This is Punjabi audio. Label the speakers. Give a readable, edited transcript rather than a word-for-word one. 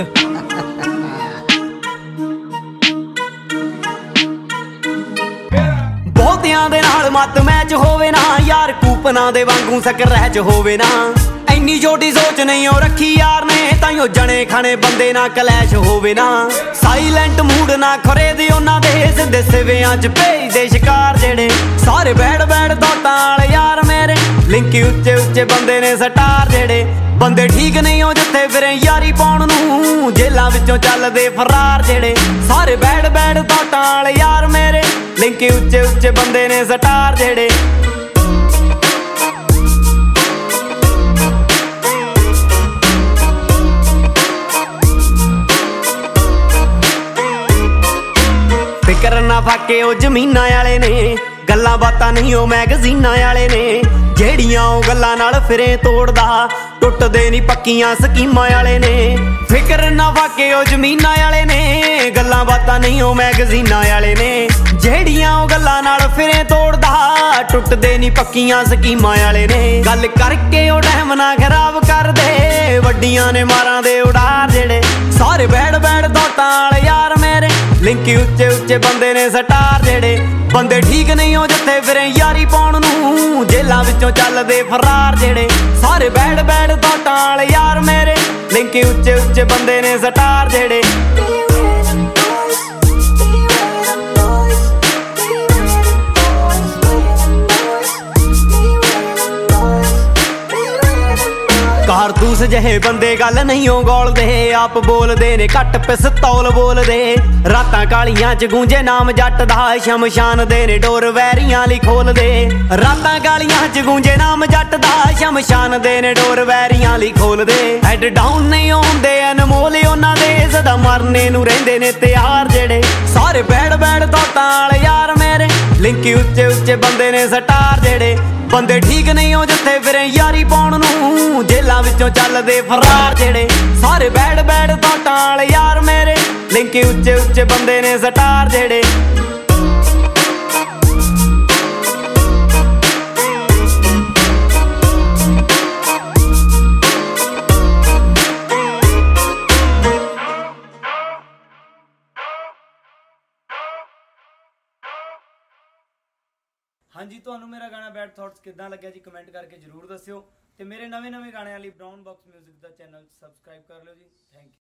Speaker 1: ਬਹੁਤਿਆਂ ਦੇ ਨਾਲ ਮੱਤ ਮੈਚ ਹੋਵੇ ਨਾ ਯਾਰ, ਕੂਪਨਾਂ ਦੇ ਵਾਂਗੂ ਸਕਰੈਚ ਹੋਵੇ ਨਾ। ਇੰਨੀ ਛੋਟੀ ਸੋਚ ਨਹੀਂ ਉਹ ਰੱਖੀ ਯਾਰ ਨੇ, ਤਾਈਓ ਜਣੇ ਖਾਣੇ ਬੰਦੇ ਨਾ ਕਲੈਸ਼ ਹੋਵੇ ਨਾ। ਸਾਈਲੈਂਟ ਮੂਡ ਨਾ ਖਰੇ ਦੇ ਉਹਨਾਂ ਦੇ, ਸਿੱਧੇ ਸਿਵਿਆਂ ਚ ਭੇਜਦੇ ਸ਼ਿਕਾਰ ਜਿਹੜੇ। ਸਾਰੇ ਬੈੜ ਬੈੜ ਦੋਟਾਂ ਵਾਲੇ ਯਾਰ ਮੇਰੇ, ਲਿੰਕੀ ਉੱਚੇ ਉੱਚੇ ਬੰਦੇ ਨੇ ਸਟਾਰ ਜਿਹੜੇ। ਬੰਦੇ ਠੀਕ ਨਹੀਂ ਉਹ ਜਿੱਥੇ ਫਿਰੇ ਯਾਰੀ ਪਾਉਣ ਨੂੰ, ਜੇਲਾਂ ਵਿੱਚੋਂ ਚੱਲਦੇ ਫਰਾਰ ਜਿਹੜੇ। ਸਾਰੇ ਬੈੜ ਬੈੜ ਦੋਟਾਂ ਵਾਲੇ ਯਾਰ ਮੇਰੇ, ਲਿੰਕੀ ਉੱਚੇ ਉੱਚੇ ਬੰਦੇ ਨੇ ਸਟਾਰ ਜਿਹੜੇ। ਫਿਕਰ ਨਾ ਫਾਕੇ ਉਹ ਜ਼ਮੀਨਾਂ ਵਾਲੇ ਨੇ, ਗੱਲਾਂ ਬਾਤਾਂ ਨਹੀਂ ਉਹ ਮੈਗਜ਼ੀਨਾਂ ਵਾਲੇ ਨੇ। ਜਿਹੜੀਆਂ ਉਹ ਗੱਲਾਂ ਨਾਲ ਫਿਰੇ ਤੋੜਦਾ, ਟੁੱਟਦੇ ਨਹੀਂ ਪੱਕੀਆਂ ਸਕੀਮਾਂ ਵਾਲੇ ਨੇ। ਫਿਕਰ ਨਾ ਫਾਕੇ ਉਹ ਜ਼ਮੀਨਾਂ ਵਾਲੇ ਨੇ, ਗੱਲਾਂ ਬਾਤਾਂ ਨਹੀਂ ਉਹ ਮੈਗਜ਼ੀਨਾਂ ਵਾਲੇ ਨੇ। ਜਿਹੜੀਆਂ ਉਹ ਗੱਲਾਂ ਨਾਲ ਫਿਰੇ ਤੋੜਦਾ, ਟੁੱਟਦੇ ਨਹੀਂ ਪੱਕੀਆਂ ਸਕੀਮਾਂ ਵਾਲੇ ਨੇ। ਗੱਲ ਕਰਕੇ ਉਹ ਟਾਈਮ ਨਾ ਖਰਾਬ ਕਰਦੇ, ਵੱਡੀਆਂ ਨੇ ਮਾਰਾਂ ਦੇ ਉਡਾਰ ਜਿਹੜੇ। ਸਾਰੇ ਬੈੜ ਬੈੜ ਦੋਟਾਂ ਵਾਲੇ ਯਾਰ ਮੇਰੇ, ਲਿੰਕੀ ਉੱਚੇ ਉੱਚੇ ਬੰਦੇ ਨੇ ਸਟਾਰ ਜਿਹੜੇ। ਬੰਦੇ ਠੀਕ ਨਹੀਂ ਉਹ ਜਿੱਥੇ ਫਿਰੇ ਯਾਰੀ ਪਾਉਣ ਨੂੰ, ਜੇਲਾਂ ਵਿੱਚੋਂ ਚੱਲਦੇ ਫਰਾਰ ਜਿਹੜੇ। ਸਾਰੇ ਬੈੜ ਬੈੜ ਦੋਟਾਂ ਵਾਲੇ ਯਾਰ ਮੇਰੇ, ਲਿੰਕੀ ਉੱਚੇ ਉੱਚੇ ਬੰਦੇ ਨੇ ਸਟਾਰ ਜਿਹੜੇ। ਕਾਰਤੂਸ ਜਿਹੇ ਬੰਦੇ ਗੱਲ ਨਹੀਂ ਉਹ ਗੋਲਦੇ, ਆਪ ਬੋਲਦੇ ਨੇ ਘੱਟ ਪਿਸਤੌਲ ਬੋਲਦੇ। ਰਾਤਾਂ ਕਾਲੀਆਂ ਚ ਗੂੰਜੇ ਨਾਮ ਜੱਟ ਦਾ, ਸ਼ਮਸ਼ਾਨ ਦੇ ਨੇ ਡੋਰ ਵੈਰੀਆਂ ਲਈ ਖੋਲਦੇ। ਰਾਤਾਂ ਕਾਲੀਆਂ ਚ ਗੂੰਜੇ ਨਾਮ ਜੱਟ ਦਾ, ਸ਼ਮਸ਼ਾਨ ਦੇ ਨੇ ਡੋਰ ਵੈਰੀਆਂ ਲਈ ਖੋਲਦੇ। ਹੈਡ ਡਾਊਨ ਨਹੀਂ ਹੁੰਦੇ ਅਨਮੋਲ ਉਹਨਾਂ ਦੇ, ਸਦਾ ਮਰਨੇ ਨੂੰ ਰਹਿੰਦੇ ਨੇ ਤਿਆਰ ਜਿਹੜੇ। ਸਾਰੇ ਬੈੜ ਬੈੜ ਦੋਟਾਂ ਵਾਲੇ ਯਾਰ ਮੇਰੇ, ਲਿੰਕੀ ਉੱਚੇ ਉੱਚੇ ਬੰਦੇ ਨੇ ਸਟਾਰ ਜਿਹੜੇ। ਬੰਦੇ ਠੀਕ ਨਹੀਂ ਉਹ ਜਿੱਥੇ ਫਿਰੇ ਯਾਰੀ ਪਾਉਣ ਨੂੰ, ਜੇਲਾਂ ਵਿੱਚੋਂ ਚੱਲਦੇ ਫਰਾਰ ਜਿਹੜੇ। ਸਾਰੇ ਬੈੜ ਬੈੜ ਦੋਟਾਂ ਵਾਲੇ ਯਾਰ ਮੇਰੇ, ਲਿੰਕੀ ਉੱਚੇ ਉੱਚੇ ਬੰਦੇ ਨੇ ਸਟਾਰ ਜਿਹੜੇ। ਹਾਂਜੀ, ਤੁਹਾਨੂੰ ਮੇਰਾ ਗਾਣਾ ਬੈਡ ਥਾਟਸ ਕਿੱਦਾਂ ਲੱਗਿਆ ਜੀ, ਕਮੈਂਟ ਕਰਕੇ ਜ਼ਰੂਰ ਦੱਸਿਓ। ਤੇ ਮੇਰੇ ਨਵੇਂ ਗਾਣਿਆਂ ਲਈ ਬਰਾਊਨ ਬਾਕਸ ਮਿਊਜ਼ਿਕ ਦਾ ਚੈਨਲ ਸਬਸਕ੍ਰਾਈਬ ਕਰ ਲਿਓ ਜੀ। Thank you.